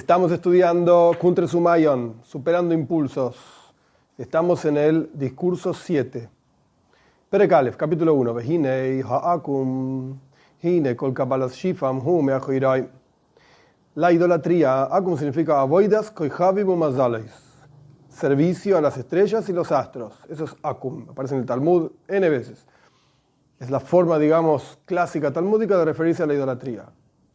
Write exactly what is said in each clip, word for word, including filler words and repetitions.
Estamos estudiando Kuntres Humayon, Superando Impulsos. Estamos en el discurso siete. Perek Aleph, capítulo uno. Vehinei ha'akum, hine kol kabbalas shifam hu me'achoirai. La idolatría, akum significa avoidas koichavi bumazaleis. Servicio a las estrellas y los astros. Eso es akum, aparece en el Talmud N veces. Es la forma, digamos, clásica talmúdica de referirse a la idolatría.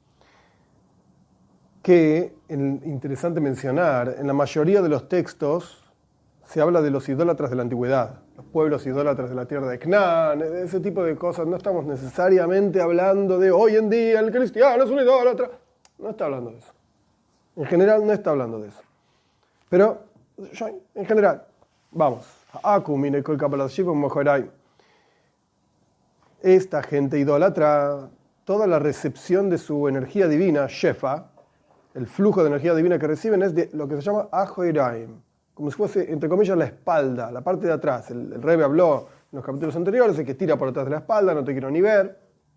Que, interesante mencionar, en la mayoría de los textos se habla de los idólatras de la antigüedad, los pueblos idólatras de la tierra de Canaán, ese tipo de cosas. No estamos necesariamente hablando de hoy en día el cristiano es un idólatra. No está hablando de eso. En general no está hablando de eso. Pero, en general, vamos. Esta gente idólatra, toda la recepción de su energía divina, Shefa, el flujo de energía divina que reciben es de lo que se llama Ajoiraim, como si fuese, entre comillas, la espalda, la parte de atrás. El, el Rebbe habló en los capítulos anteriores, el que tira por detrás de la espalda, no te quiero ni ver.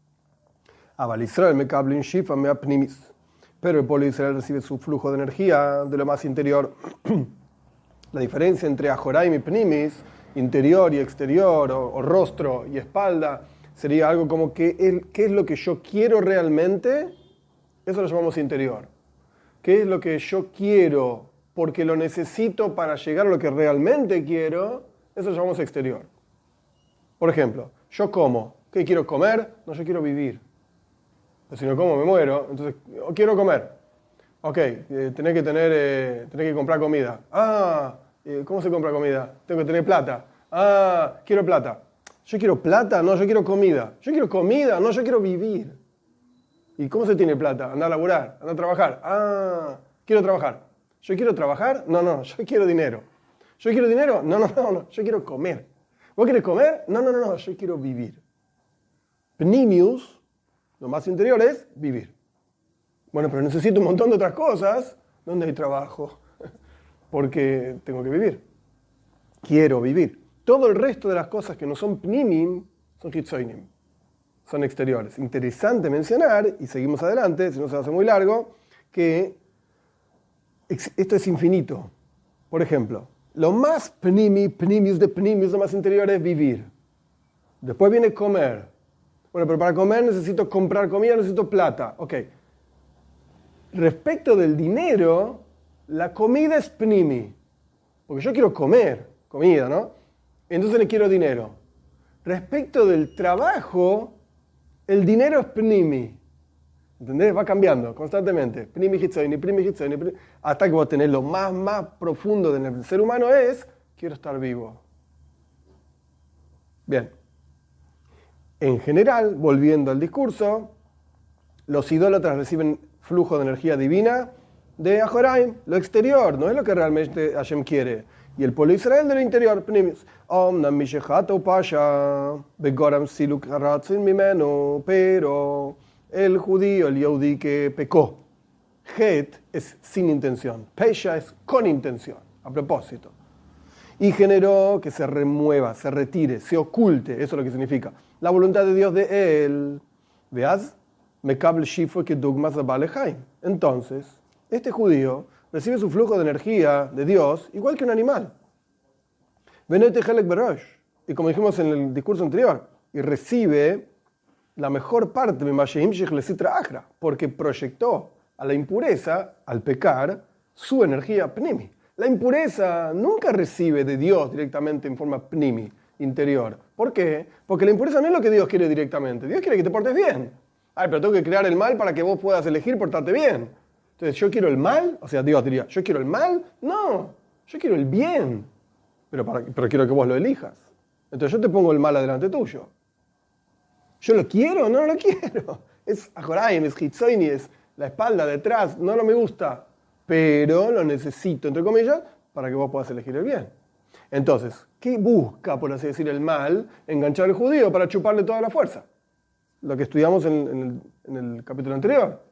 Aval Israel me kablin shifa me apnimis. Pero el pueblo de Israel recibe su flujo de energía de lo más interior. La diferencia entre Ajoraim y Pnimis, interior y exterior, o, o rostro y espalda, sería algo como que el, ¿qué es lo que yo quiero realmente? Eso lo llamamos interior. ¿Qué es lo que yo quiero porque lo necesito para llegar a lo que realmente quiero? Eso lo llamamos exterior. Por ejemplo, yo como. ¿Qué quiero comer? No, yo quiero vivir. Pero si no como me muero, entonces quiero comer. Ok, eh, tenés que tener, eh, tenés que comprar comida. Ah, eh, ¿cómo se compra comida? Tengo que tener plata. Ah, quiero plata. Yo quiero plata, no, yo quiero comida. Yo quiero comida, no, yo quiero vivir. ¿Y cómo se tiene plata? Anda a laburar, anda a trabajar. Ah, quiero trabajar. ¿Yo quiero trabajar? No, no, yo quiero dinero. ¿Yo quiero dinero? No, no, no, no, yo quiero comer. ¿Vos querés comer? No, no, no, no, yo quiero vivir. Pnimius, lo más interior es vivir. Bueno, pero necesito un montón de otras cosas. ¿Dónde hay trabajo? Porque tengo que vivir. Quiero vivir. Todo el resto de las cosas que no son pnimim son hitzoinim. Son exteriores. Interesante mencionar, y seguimos adelante, si no se hace muy largo, que esto es infinito. Por ejemplo, lo más pnimi, pnimius de pnimius, lo más interior es vivir. Después viene comer. Bueno, pero para comer necesito comprar comida, necesito plata. Ok. Respecto del dinero, la comida es pnimi. Porque yo quiero comer comida, ¿no? Entonces le quiero dinero. Respecto del trabajo, el dinero es pnimi. ¿Entendés? Va cambiando constantemente. Pnimi hitzoini, pnimi hitzoini, pnimi, hasta que vos tenés lo más, más profundo del ser humano es, quiero estar vivo. Bien. En general, volviendo al discurso, los idólatras reciben flujo de energía divina de Ajoraim, lo exterior, no es lo que realmente Hashem quiere. Y el pueblo de Israel de lo interior, pnimis. Pero el judío, el yehudí que pecó, Het es sin intención, Pesha es con intención, a propósito. Y generó que se remueva, se retire, se oculte, eso es lo que significa. La voluntad de Dios de él. Veaz, mekabel shifo que dogmas abalejaim. Entonces, este judío recibe su flujo de energía de Dios igual que un animal. Venete helek berosh. Y como dijimos en el discurso anterior, y recibe la mejor parte de Mashehim Shech Lesitra Achra, porque proyectó a la impureza, al pecar, su energía pnimi. La impureza nunca recibe de Dios directamente en forma pnimi, interior. ¿Por qué? Porque la impureza no es lo que Dios quiere directamente. Dios quiere que te portes bien. Ay, pero tengo que crear el mal para que vos puedas elegir portarte bien. Entonces, ¿yo quiero el mal? O sea, Dios diría, ¿yo quiero el mal? No, yo quiero el bien. Pero, para, pero quiero que vos lo elijas. Entonces yo te pongo el mal adelante tuyo. ¿Yo lo quiero? No, no lo quiero. Es Ajoraim, es Hitzoini, es la espalda detrás. No, no me gusta. Pero lo necesito, entre comillas, para que vos puedas elegir el bien. Entonces, ¿qué busca, por así decir, el mal? Enganchar al judío para chuparle toda la fuerza. Lo que estudiamos en, en, el, en el capítulo anterior.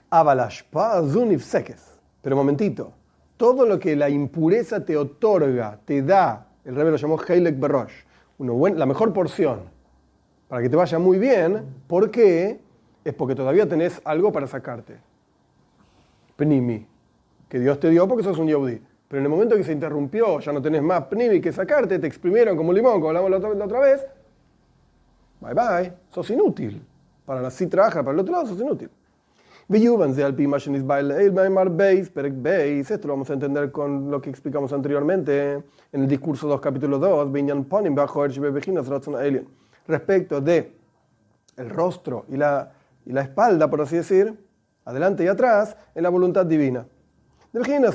Pero un momentito. Todo lo que la impureza te otorga, te da, el Rebbe lo llamó Heilek Berosh, la mejor porción, para que te vaya muy bien. ¿Por qué? Es porque todavía tenés algo para sacarte. Pnimi. que Dios te dio porque sos un yehudí. Pero en el momento que se interrumpió, ya no tenés más pnimi que sacarte, te exprimieron como un limón, como hablamos la otra, la otra vez, bye bye, sos inútil. Para así trabajar, para el otro lado sos inútil. Esto lo vamos a entender con lo que explicamos anteriormente en el discurso dos, capítulo dos, respecto de el rostro y la, y la espalda, por así decir, adelante y atrás, en la voluntad divina. Como yo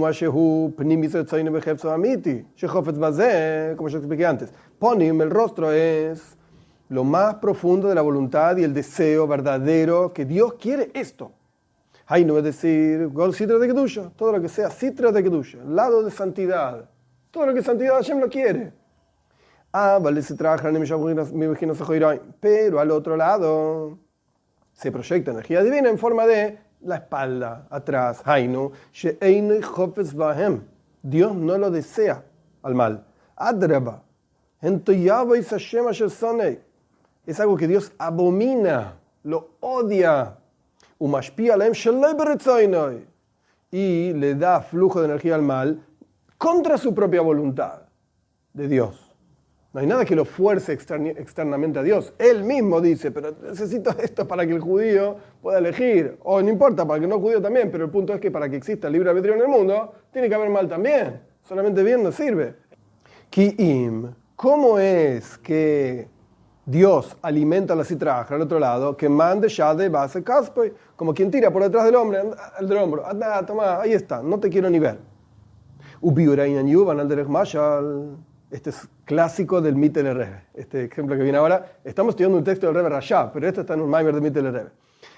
expliqué antes, Ponim, el rostro, es lo más profundo de la voluntad y el deseo verdadero que Dios quiere esto. Hainu, es decir, Gol Sitra de Kedusha, todo lo que sea Sitra de Kedusha, lado de santidad, todo lo que es santidad Hashem lo quiere. Ah, vale, se trabaja en el pero al otro lado se proyecta energía divina en forma de la espalda, atrás. Hainu, she'einu chofetz bahem. Dios no lo desea al mal. Adraba, entoyavo is Hashem asher sonei. Es algo que Dios abomina, lo odia. Umashpia alehem sheloi beretzoinoi. Y le da flujo de energía al mal contra su propia voluntad de Dios. No hay nada que lo fuerce externamente a Dios. Él mismo dice, pero necesito esto para que el judío pueda elegir. O no importa, para que no judío también, pero el punto es que para que exista el libre albedrío en el mundo, tiene que haber mal también. Solamente bien no sirve. Ki'im, ¿cómo es que Dios alimenta la citra al otro lado? Que mande ya de base caspoy, como quien tira por detrás del hombre, el del hombro. Anda, toma, ahí está, no te quiero ni ver. Ubiurainan yuvan al derech mashal. Este es clásico del Mitel Rebbe. Este ejemplo que viene ahora, estamos estudiando un texto del Rebbe Rashab, pero esto está en un Maimer del Mitel Rebbe.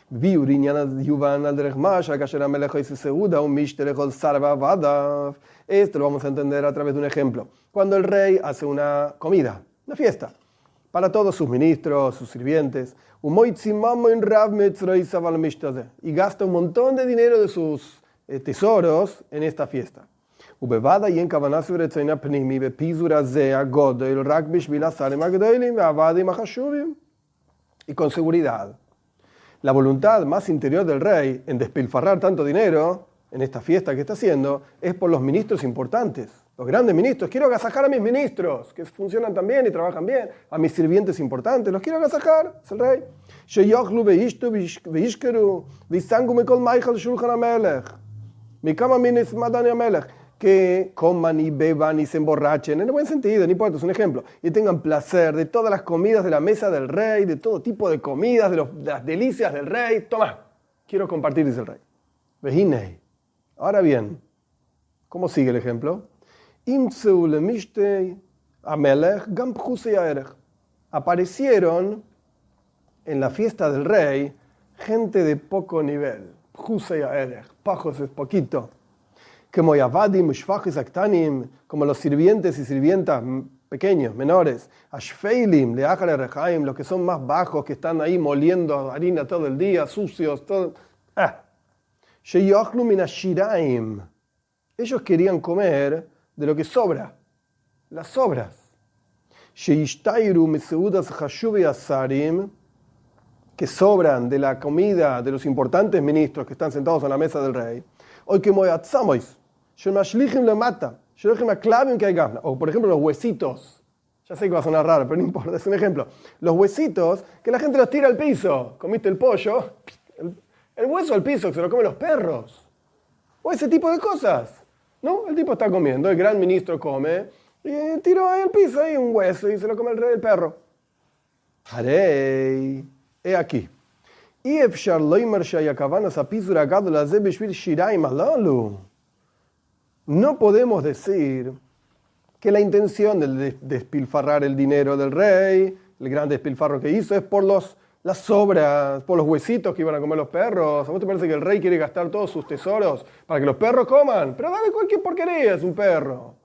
Esto lo vamos a entender a través de un ejemplo. Cuando el rey hace una comida, una fiesta, para todos sus ministros, sus sirvientes, y gasta un montón de dinero de sus eh, tesoros en esta fiesta. Y con seguridad, la voluntad más interior del rey en despilfarrar tanto dinero en esta fiesta que está haciendo es por los ministros importantes, los grandes ministros. Quiero agasajar a mis ministros, que funcionan tan bien y trabajan bien, a mis sirvientes importantes, los quiero agasajar, es el rey. Que coman y beban y se emborrachen, en el buen sentido, no importa, es un ejemplo, y tengan placer de todas las comidas de la mesa del rey, de todo tipo de comidas, de, los, de las delicias del rey. Toma, quiero compartir, dice el rey. Vejinei. Ahora bien, ¿cómo sigue el ejemplo? Aparecieron en la fiesta del rey gente de poco nivel. Pajos es poquito. Como Yavadim, Ushfachis, Aktanim, como los sirvientes y sirvientas pequeños, menores, Ashfeilim, Leachar Rechaim, los que son más bajos, que están ahí moliendo harina todo el día, sucios, todo. Ah. Sheyochlu min ashiraim. Ellos querían comer de lo que sobra, las sobras. Sheyishtairu miseudas hashuvi asarim, que sobran de la comida de los importantes ministros que están sentados a la mesa del rey. Hoy que moyatzamois. O por ejemplo los huesitos, ya sé que va a sonar raro, pero no importa, es un ejemplo. Los huesitos que la gente los tira al piso. Comiste el pollo, el, el hueso al piso, que se lo comen los perros. O ese tipo de cosas. ¿No? El tipo está comiendo, el gran ministro come, y tiró ahí al piso ahí un hueso y se lo come el rey, el perro. Harei, he aquí. No podemos decir que la intención de despilfarrar el dinero del rey, el gran despilfarro que hizo, es por los, las sobras, por los huesitos que iban a comer los perros. ¿A vos te parece que el rey quiere gastar todos sus tesoros para que los perros coman? Pero dale cualquier porquería, es un perro.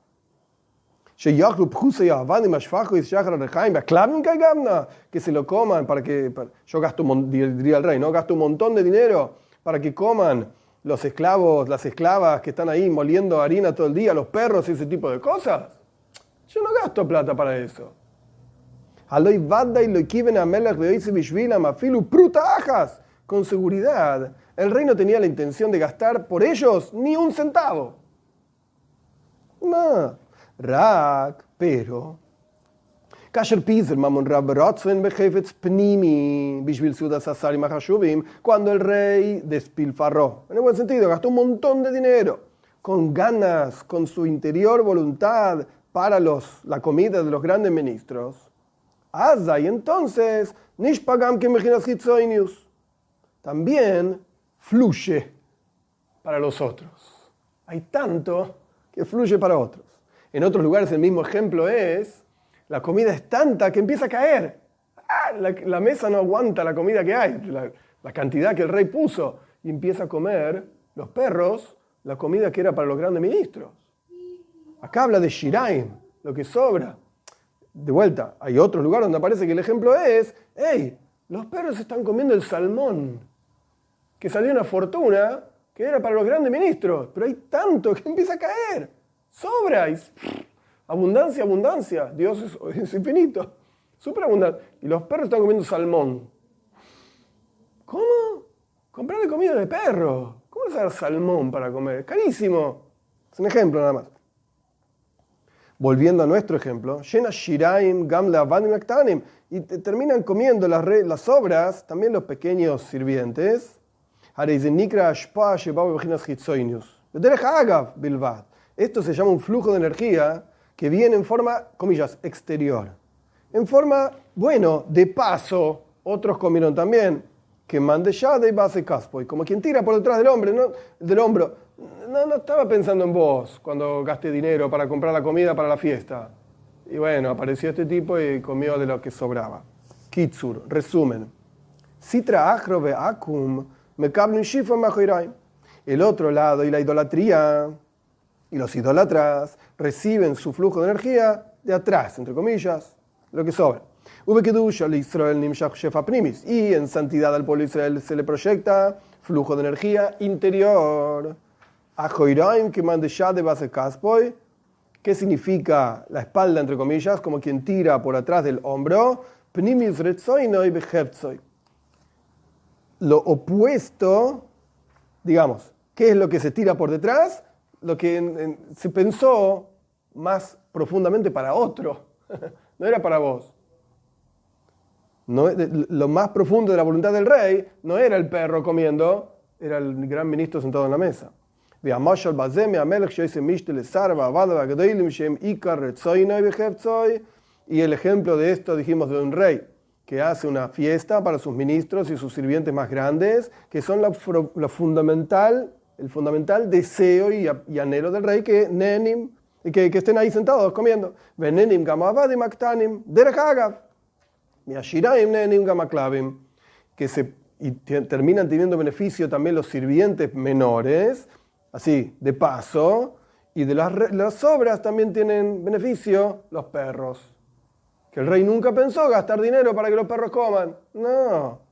Que se lo coman para que para, yo gasto diría el rey, no gasto un montón de dinero para que coman los esclavos, las esclavas que están ahí moliendo harina todo el día, los perros y ese tipo de cosas. Yo no gasto plata para eso. con seguridad. El rey no tenía la intención de gastar por ellos ni un centavo. No, Rak, pero... Cuando el rey despilfarró, en el buen sentido, gastó un montón de dinero, con ganas, con su interior voluntad, para los, la comida de los grandes ministros, Asa, y entonces, Nishpagam que mejinas hitzoinius, también fluye para los otros. Hay tanto que fluye para otros. En otros lugares el mismo ejemplo es, la comida es tanta que empieza a caer. Ah, la, la mesa no aguanta la comida que hay, la, la cantidad que el rey puso, y empieza a comer los perros la comida que era para los grandes ministros. Acá habla de Shiraim, lo que sobra. De vuelta, hay otro lugar donde aparece que el ejemplo es, hey, los perros están comiendo el salmón, que salió una fortuna, que era para los grandes ministros, pero hay tanto que empieza a caer, sobra, y, pff, abundancia, abundancia, Dios es, es infinito, súper abundante, y los perros están comiendo salmón. ¿Cómo? Comprarle comida de perro, ¿cómo es dar salmón para comer? Carísimo, es un ejemplo nada más. Volviendo a nuestro ejemplo, Shena Shiraim, Gamla, Avanim, Aktanim, y terminan comiendo las, re, las sobras, también los pequeños sirvientes. Esto se llama un flujo de energía que viene en forma, comillas, exterior. En forma, bueno, de paso, otros comieron también, que mande ya de base caspo, y como quien tira por detrás del hombre, ¿no? del hombro. No, no estaba pensando en vos cuando gasté dinero para comprar la comida para la fiesta. Y bueno, apareció este tipo y comió de lo que sobraba. Kitsur, resumen. Sitra achro ve akum mekablim shifo machoiraim. El otro lado y la idolatría y los idólatras reciben su flujo de energía de atrás, entre comillas, lo que sobra. Y en santidad al pueblo de Israel se le proyecta flujo de energía interior. Ajoiraim que mande ya de base caspoy, ¿qué significa la espalda, entre comillas, como quien tira por atrás del hombro? Pnimis retzoinoi behevtzoi. Lo opuesto, digamos, ¿qué es lo que se tira por detrás? Lo que en, en, se pensó más profundamente para otro, no era para vos. No, lo más profundo de la voluntad del rey no era el perro comiendo, era el gran ministro sentado en la mesa. Y el ejemplo de esto, dijimos, de un rey que hace una fiesta para sus ministros y sus sirvientes más grandes, que son la, la fundamental, el fundamental deseo y, y anhelo del rey, que, nenim, que, que estén ahí sentados comiendo. Que se, y terminan teniendo beneficio también los sirvientes menores, así, de paso, y de las, las obras también tienen beneficio los perros. Que el rey nunca pensó gastar dinero para que los perros coman. No,